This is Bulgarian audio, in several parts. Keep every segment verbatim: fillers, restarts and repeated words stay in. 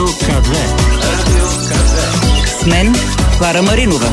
ка две. Радио ка две. С мен Клара Маринова.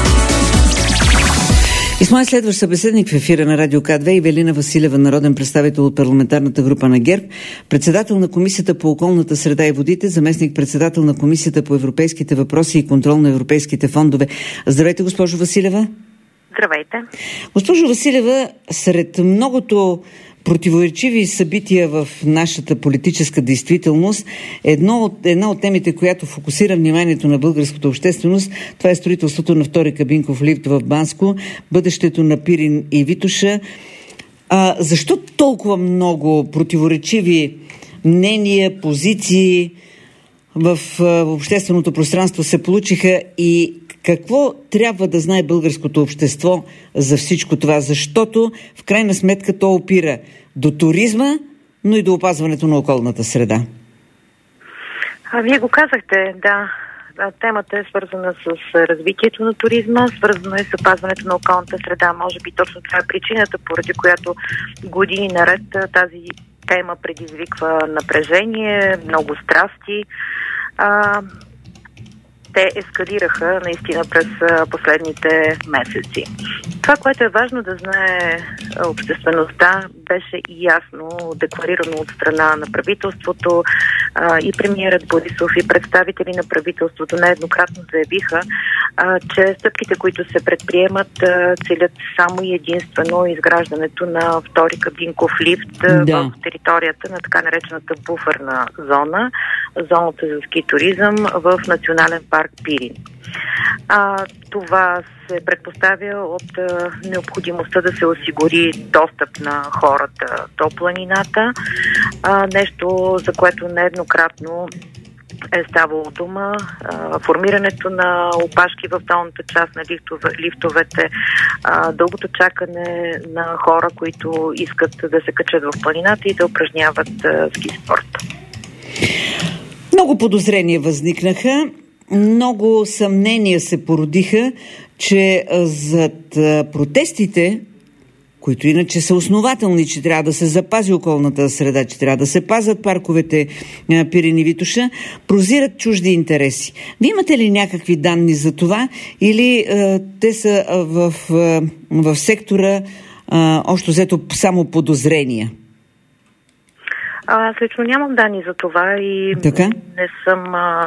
И с моя следващ събеседник в ефира на Радио ка две Ивелина Василева, народен представител от парламентарната група на ГЕРБ, председател на Комисията по околната среда и водите, заместник-председател на Комисията по европейските въпроси и контрол на европейските фондове. Здравейте, госпожо Василева. Здравейте. Госпожо Василева, сред многото противоречиви събития в нашата политическа действителност, едно от, една от темите, която фокусира вниманието на българската общественост, това е строителството на втори кабинков лифт в Банско, бъдещето на Пирин и Витоша. А, защо толкова много противоречиви мнения, позиции в, в общественото пространство се получиха и какво трябва да знае българското общество за всичко това? Защото в крайна сметка то опира до туризма, но и до опазването на околната среда. А, вие го казахте, да. Темата е свързана с развитието на туризма, свързана е с опазването на околната среда. Може би точно това е причината, поради която години наред тази тема предизвиква напрежение, много страсти. А, те ескалираха наистина през последните месеци. Това, което е важно да знае обществеността, беше и ясно декларирано от страна на правителството. И премиерът Борисов, и представители на правителството нееднократно заявиха, че стъпките, които се предприемат, целят само и единствено изграждането на втори кабинков лифт да. в територията на така наречената буферна зона, зоната за ски туризъм в национален парк Пирин. А, това се предпоставя от а, необходимостта да се осигури достъп на хората до планината, а, нещо, за което нееднократно е ставало дума. А, формирането на опашки в долната част на лифтове, лифтовете, а, дългото чакане на хора, които искат да се качат в планината и да упражняват а, ски спорт. Много подозрения възникнаха. Много съмнения се породиха, че зад протестите, които иначе са основателни, че трябва да се запази околната среда, че трябва да се пазят парковете Пирин и Витоша, прозират чужди интереси. Вие имате ли някакви данни за това или а, те са в, в, в сектора а, общо взето само подозрения? Аз лично нямам данни за това и така? не съм а,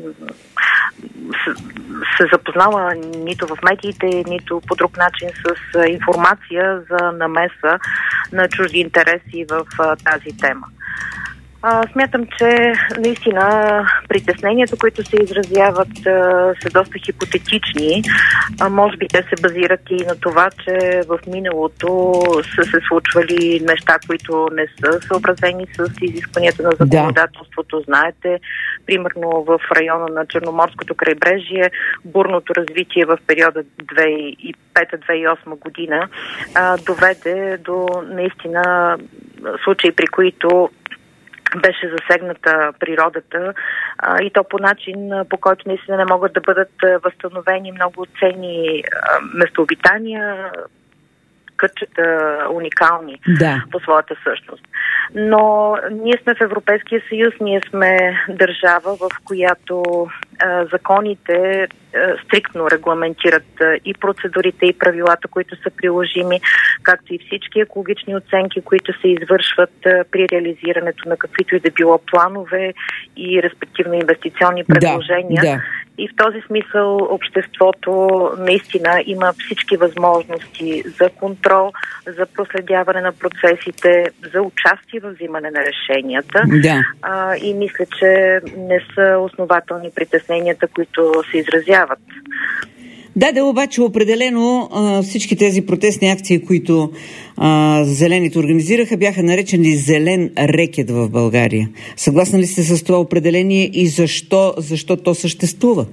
с, се запознала нито в медиите, нито по друг начин с а, информация за намеса на чужди интереси в а, тази тема. А, смятам, че наистина притесненията, които се изразяват, а, са доста хипотетични. А, може би те се базират и на това, че в миналото са се случвали неща, които не са съобразени с изискванията на законодателството. Да. Знаете, примерно в района на Черноморското крайбрежие, бурното развитие в периода две хиляди и пета - две хиляди и осма година а, доведе до наистина случаи, при които беше засегната природата а, и то по начин, по който наистина не могат да бъдат възстановени много ценни а, местообитания, кътчета уникални да. по своята същност. Но ние сме в Европейския съюз, ние сме държава, в която а, законите а, стриктно регламентират а, и процедурите, и правилата, които са приложими, както и всички екологични оценки, които се извършват а, при реализирането на каквито и да било планове и респективно инвестиционни предложения. Да, да. И в този смисъл обществото наистина има всички възможности за контрол, за проследяване на процесите, за участие в взимане на решенията. Да. А, и мисля, че не са основателни притесненията, които се изразяват. Да, да, обаче определено а, всички тези протестни акции, които а, зелените организираха, бяха наречени зелен рекет в България. Съгласна ли сте с това определение и защо, защо то съществува?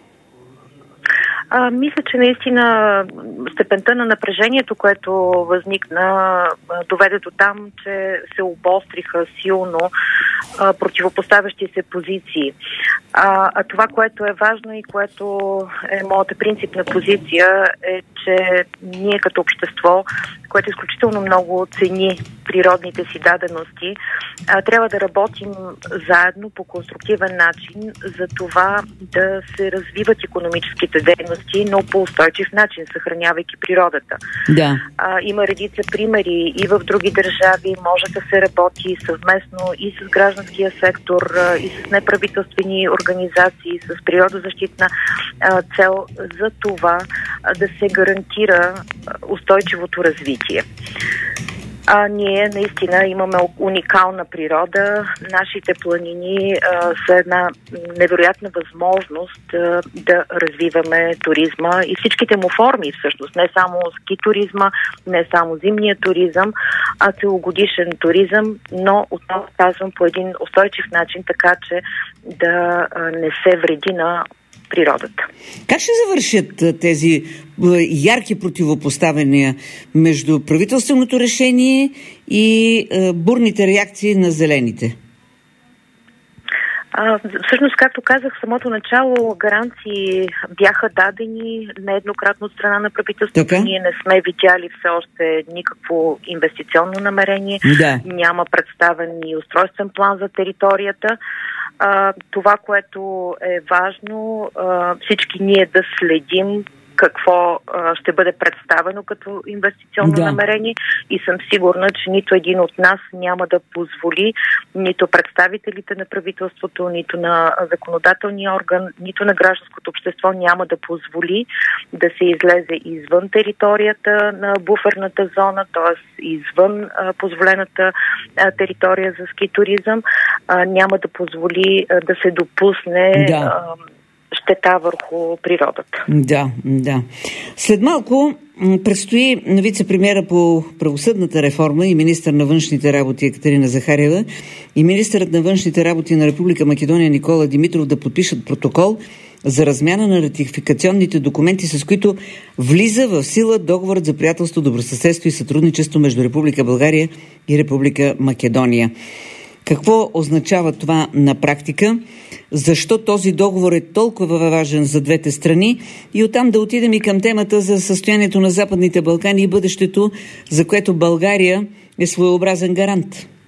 А, мисля, че наистина степента на напрежението, което възникна, доведе до там, че се обостриха силно а, противопоставящи се позиции. А, а това, което е важно и което е моята принципна позиция, е, че ние като общество, което изключително много цени природните си дадености, трябва да работим заедно по конструктивен начин за това да се развиват икономическите дейности, но по устойчив начин, съхранявайки природата. Да. А, има редица примери и в други държави. Може да се работи съвместно и с гражданския сектор, и с неправителствени организации, с природозащитна а, цел за това а, да се гарантира устойчивото развитие. А ние наистина имаме уникална природа. Нашите планини а, са една невероятна възможност а, да развиваме туризма и всичките му форми всъщност. Не само ски туризма, не само зимния туризъм, а целогодишен туризъм, но отново казвам по един устойчив начин, така че да а, не се вреди на природата. Как ще завършат тези ярки противопоставяния между правителственото решение и бурните реакции на зелените? А, всъщност, както казах в самото начало, гаранции бяха дадени нееднократно от страна на правителството. Така? Ние не сме видяли все още никакво инвестиционно намерение. Да. Няма представен и устройствен план за територията. А, това, което е важно, а, всички ние да следим какво а, ще бъде представено като инвестиционно да. намерение и съм сигурна, че нито един от нас няма да позволи, нито представителите на правителството, нито на законодателния орган, нито на гражданското общество няма да позволи да се излезе извън територията на буферната зона, т.е. извън а, позволената а, територия за ски туризъм, а, няма да позволи а, да се допусне да. а, щета върху природата. Да, да. След малко предстои на вице-премиера по правосъдната реформа и министър на външните работи Екатерина Захариева и министърът на външните работи на Република Македония Никола Димитров да подпишат протокол за размяна на ратификационните документи, с които влиза в сила договорът за приятелство, добросъседство и сътрудничество между Република България и Република Македония. Какво означава това на практика? Защо този договор е толкова важен за двете страни? И оттам да отидем и към темата за състоянието на Западните Балкани и бъдещето, за което България е своеобразен гарант.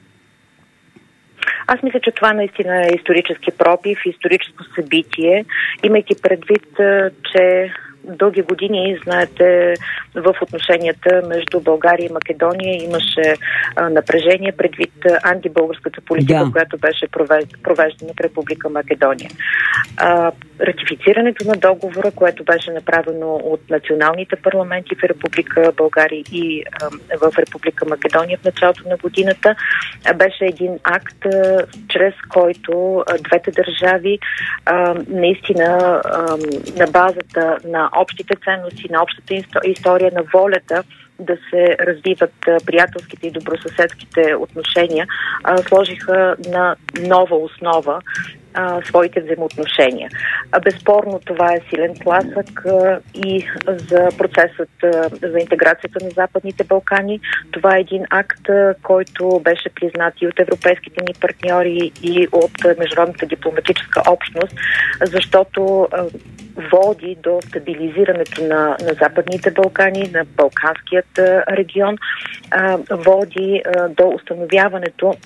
Аз мисля, че това наистина е исторически пробив, историческо събитие, имайки предвид, че дълги години, знаете, в отношенията между България и Македония имаше а, напрежение предвид антибългарската политика, да. която беше провеждана в Република Македония. А, ратифицирането на договора, което беше направено от националните парламенти в Република България и а, в Република Македония в началото на годината, а, беше един акт, а, чрез който а, двете държави а, наистина а, на базата на общите ценности, на общата история, на волята да се развиват приятелските и добросъседските отношения, сложиха на нова основа а, своите взаимоотношения. А, безспорно това е силен тласък а, и за процесът а, за интеграцията на Западните Балкани. Това е един акт, а, който беше признат и от европейските ни партньори и от а, международната дипломатическа общност, защото а, води до стабилизирането на, на Западните Балкани, на Балканският а, регион, а, води а, до установяването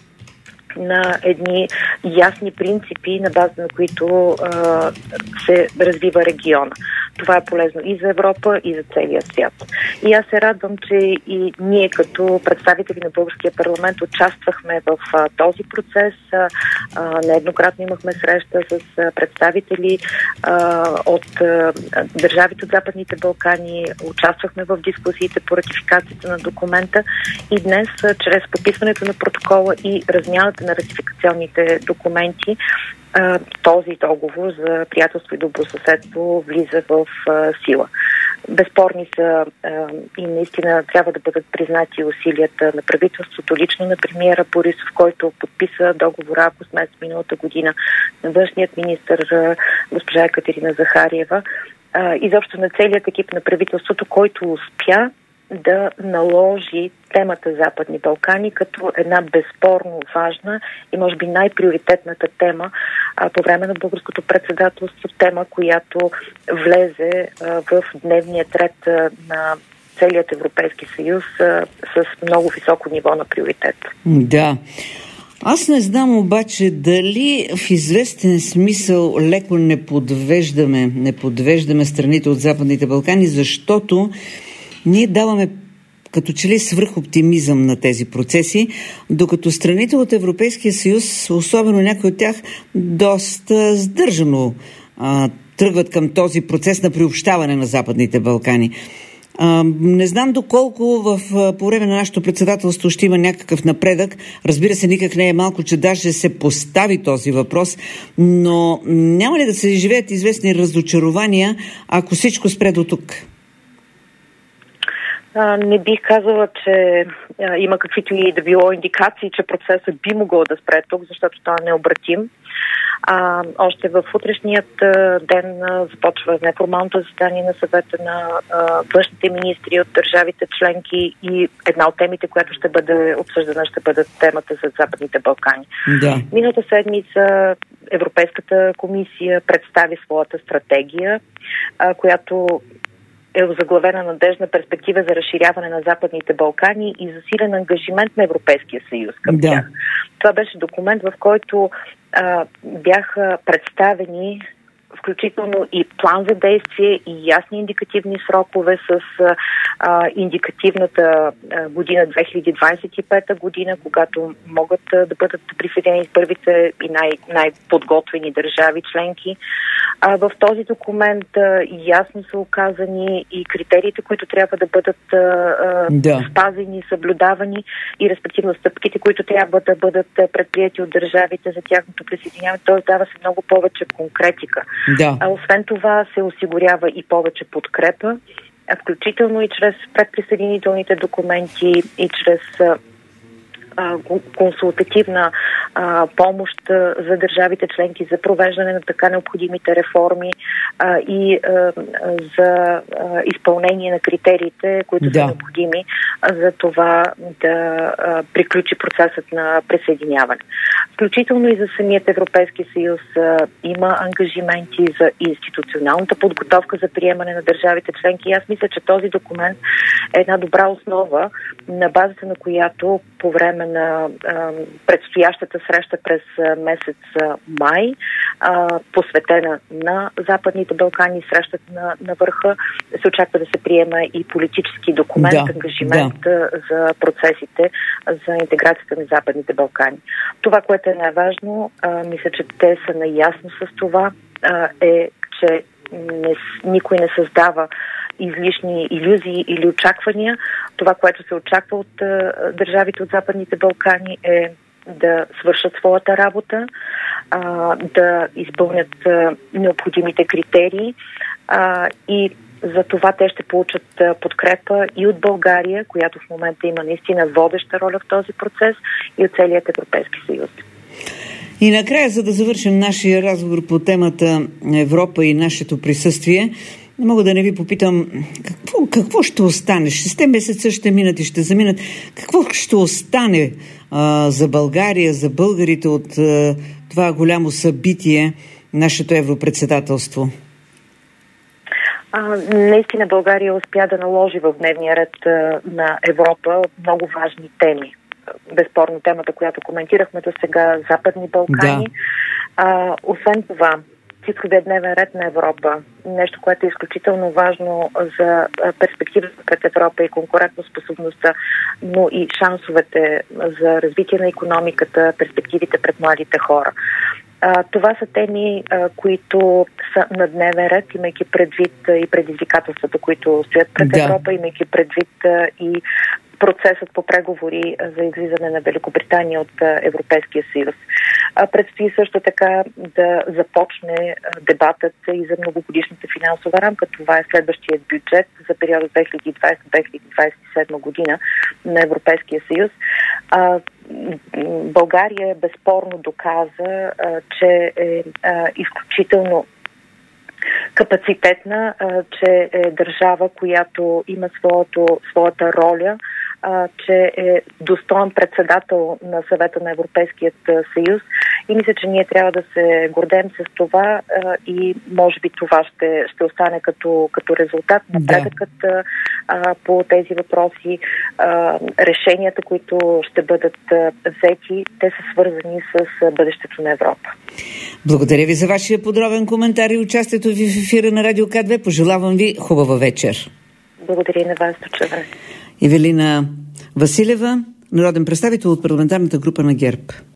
на едни ясни принципи, на база на които а, се развива региона. Това е полезно и за Европа, и за целия свят. И аз се радвам, че и ние като представители на Българския парламент участвахме в а, този процес. А, а, нееднократно имахме среща с а, представители а, от а, държавите от Западните Балкани, участвахме в дискусиите по ратификацията на документа и днес, а, чрез подписването на протокола и размяната на ратификационните документи, този договор за приятелство и добросъседство влиза в сила. Безспорни са и наистина трябва да бъдат признати усилията на правителството, лично на премиера Борисов, който подписа договора август месец миналата година, на външният министър госпожа Екатерина Захариева, изобщо на целият екип на правителството, който успя да наложи темата Западни Балкани като една безспорно важна и може би най-приоритетната тема а, по време на българското председателство, тема, която влезе а, в дневния ред а, на целият Европейски съюз а, с много високо ниво на приоритет. Да. Аз не знам обаче дали в известен смисъл леко не подвеждаме, не подвеждаме страните от Западните Балкани, защото ние даваме като че ли свръхоптимизъм на тези процеси, докато страните от Европейския съюз, особено някои от тях, доста сдържано а, тръгват към този процес на приобщаване на Западните Балкани. А, не знам доколко в, по време на нашето председателство ще има някакъв напредък. Разбира се, никак не е малко, че даже се постави този въпрос, но няма ли да се живеят известни разочарования, ако всичко спре до тук? Не бих казала, че а, има каквито и да било индикации, че процесът би могъл да спре тук, защото той е необратим. А, още в утрешният а, ден а, започва неформалното заседание на съвета на а, външните министри от държавите членки и една от темите, която ще бъде обсъждана, ще бъде темата за Западните Балкани. Да. Миналата седмица Европейската комисия представи своята стратегия, а, която е озаглавена надежна перспектива за разширяване на Западните Балкани и засилен ангажимент на Европейския съюз към да. тях. Това беше документ, в който а, бяха представени включително и план за действие и ясни индикативни срокове с а, индикативната а, година две хиляди двадесет и пета година, когато могат а, да бъдат присъединени първите и най- най-подготвени държави членки. А, в този документ а, ясно са указани и критериите, които трябва да бъдат а, да. спазени, съблюдавани и респективно стъпките, които трябва да бъдат предприяти от държавите за тяхното присъединяване. Тоест дава се много повече конкретика. Да. А освен това се осигурява и повече подкрепа, включително и чрез предприсъединителните документи и чрез консултативна а, помощ за държавите членки за провеждане на така необходимите реформи а, и а, за а, изпълнение на критериите, които да. са необходими а, за това да а, приключи процесът на присъединяване. Включително и за самият Европейски съюз а, има ангажименти за институционалната подготовка за приемане на държавите членки. И аз мисля, че този документ е една добра основа, на базата на която по време на а, предстоящата среща през а, месец а, май, а, посветена на Западните Балкани, срещата на, на върха, се очаква да се приема и политически документ, да, ангажимент да. за процесите за интеграцията на Западните Балкани. Това, което е най-важно, а, мисля, че те са наясно с това, а, е, че не, никой не създава излишни илюзии или очаквания. Това, което се очаква от а, държавите от Западните Балкани е да свършат своята работа, а, да изпълнят а, необходимите критерии а, и за това те ще получат а, подкрепа и от България, която в момента има наистина водеща роля в този процес, и от целият Европейски съюз. И накрая, за да завършим нашия разговор по темата Европа и нашето присъствие, не мога да не ви попитам какво, какво ще остане. Шесте месеца ще минат и ще заминат. Какво ще остане а, за България, за българите от а, това голямо събитие, нашето европредседателство? А, наистина България успя да наложи в дневния ред а, на Европа много важни теми. Безспорно темата, която коментирахме до сега, Западни Балкани. Да. А, освен това, цифровия дневен ред на Европа, нещо, което е изключително важно за перспективата пред Европа и конкурентоспособността, но и шансовете за развитие на икономиката, перспективите пред младите хора. А, това са теми, а, които са на дневен ред, имайки предвид а, и предизвикателствата, които стоят пред да. Европа, имайки предвид а, и процесът по преговори за излизане на Великобритания от Европейския съюз. Предстои също така да започне дебатът и за многогодишната финансова рамка. Това е следващият бюджет за периода две хиляди и двадесета до две хиляди двадесет и седма година на Европейския съюз. България безспорно доказа, че е изключително капацитетна, че е държава, която има своето, своята роля, че е достоен председател на Съвета на Европейският съюз и мисля, че ние трябва да се гордеем с това и може би това ще, ще остане като, като резултат. Напредъкът да. по тези въпроси, решенията, които ще бъдат взети, те са свързани с бъдещето на Европа. Благодаря ви за вашия подробен коментар и участието ви в ефира на Радио К две. Пожелавам ви хубава вечер. Благодаря и на вас, дочеване. Ивелина Василева, народен представител от парламентарната група на ГЕРБ.